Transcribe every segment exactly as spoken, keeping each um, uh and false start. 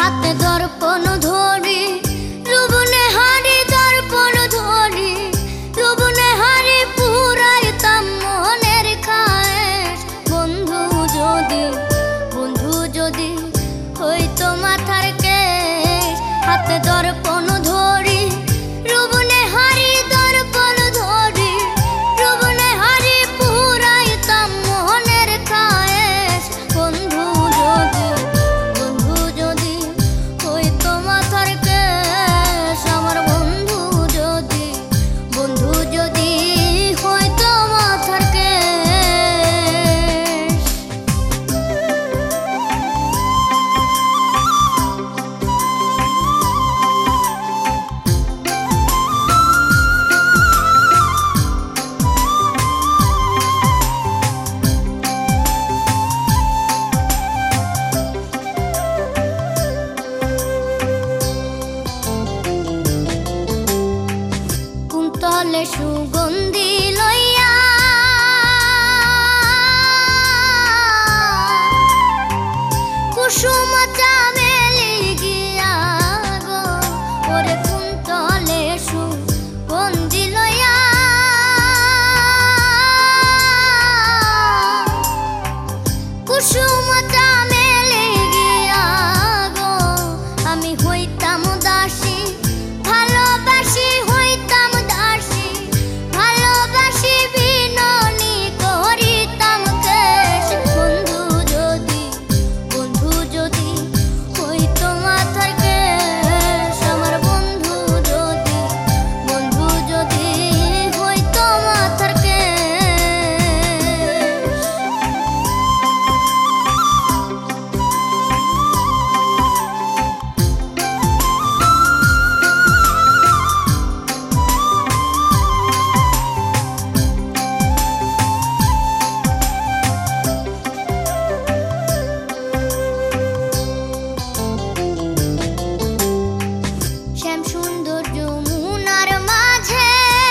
হাতে দর্পণ ধরি রুবনে হারি দর্পণ ধরি রুবনে হারি পুরাইতাম মনের খায়েশ। বন্ধু যদি বন্ধু যদি হইতো মাথার কেশ, হাতে দর্পণ ধরি রুবনে হারি দর্পণ ধরি রুবনে হারি পুরাইতাম মনের খায়েশ। বন্ধু যদি বন্ধু যদি হইতো মাথার কেশ, আমার বন্ধু যদি বন্ধু যদি হইতো মাথার কেশ। কুন্তলে সুগন্ধি লইয়া কুসুম চামেলি গিয়া গো, ওরে কুন্তলে সুগন্ধি লইয়া কুসুম চামেলি গিয়া গো, আমি হইতাম দাসী ভালোবাসি হইতাম দাসী ভালোবাসি বিননি করিতাম কেশ। বন্ধু যদি বন্ধু যদি হইতো মাথার কেশ, আমার বন্ধু যদি বন্ধু যদি হইতো মাথার কেশ। শ্যাম সুন্দর যমুনার মাঝে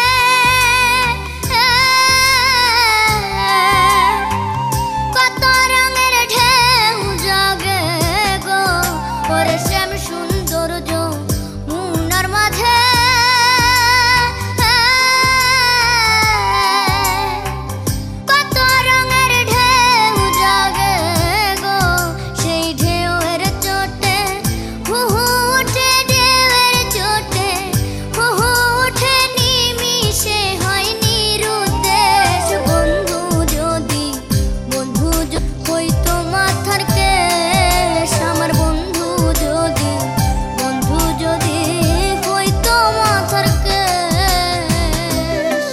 কত রঙের ঢেউ জাগে গো, ওরে শ্যাম সুন্দর যমুনার মাঝে কত রঙের ঢেউ জাগে গো, সেই ঢেউয়ের চোটে হু হু উঠে ঢেউয়ের চোটে হু হু উঠে নিমিষে হয় নিরুদ্দেশ। বন্ধু যদি বন্ধু য- হইতো মাথার কেশ, আমার বন্ধু যদি বন্ধু যদি হইতো মাথার কেশ।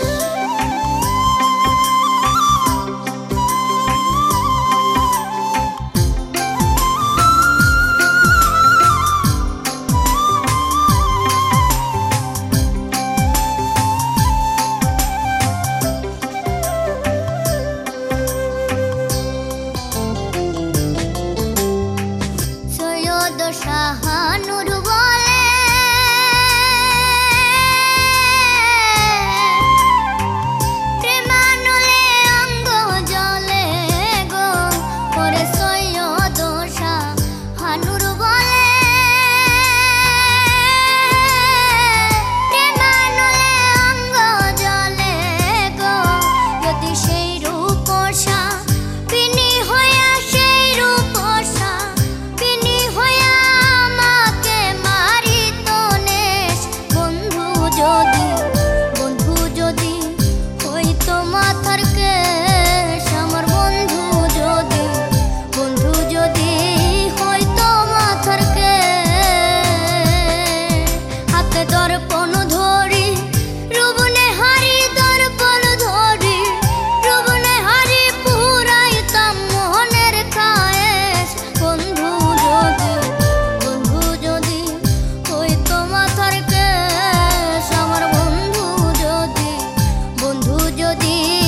সৈয়দ শাহানুর বলে প্রেমানলে অঙ্গ জলে গো, ওরে সৈয়দ শাহানুর বলে প্রেমানলে অঙ্গ জলে গো, যদি সেই রূপসা বিনি হইয়া সেই রূপসা বিনি হইয়া আমাকে মারিত নেশ। বন্ধু যদি বন্ধু যদি হইতো মাথার কেশ, আমার বন্ধু যদি বন্ধু যদি হইতো মাথার কেশ। হাতে দর্পণ ধরি রুবনে হারি দর্পণ ধরি রুবনে হারি পুরাইতাম মনের খায়েশ। বন্ধু যদি বন্ধু যদি হইতো মাথার কেশ, আমার বন্ধু যদি বন্ধু যদি